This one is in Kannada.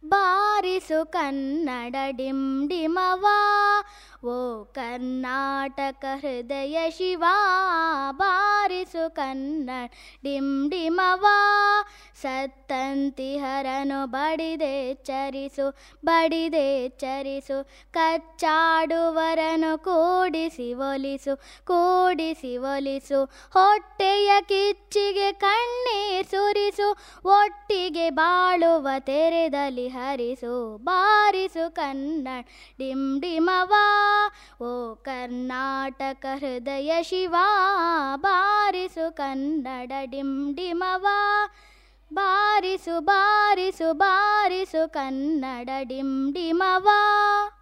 ಬಾರಿಸು ಕನ್ನಡ ಡಿಂಡಿಮವಾ, ಓ ಕರ್ನಾಟಕ ಹೃದಯ ಶಿವ. ಬಾರಿಸು ಕನ್ನಡ ಡಿಂಡಿಮವಾ, ಸತ್ತಂತಿಹರನು ಬಡಿದೆಚ್ಚರಿಸು ಬಡಿದೆಚ್ಚರಿಸು. ಕಚ್ಚಾಡುವರನು ಕೂಡಿಸಿ ಒಲಿಸು ಕೂಡಿಸಿ ಒಲಿಸು. ಹೊಟ್ಟೆಯ ಕಿಚ್ಚಿಗೆ ಕಣ್ಣೀರ್ ಸುರಿಸು, ಒಟ್ಟಿಗೆ ಬಾಳುವ ತೆರೆದಲ್ಲಿ ಹರಿಸು. ಬಾರಿಸು ಕನ್ನಡ ಡಿಂಡಿಮವಾ, ಓ ಕರ್ನಾಟಕ ಹೃದಯ ಶಿವ. ಬಾರಿಸು ಕನ್ನಡ ಡಿಂಡಿಮವಾ, ಬಾರಿಸು ಬಾರಿಸು ಬಾರಿಸು ಕನ್ನಡ ಡಿಂಡಿಮವಾ.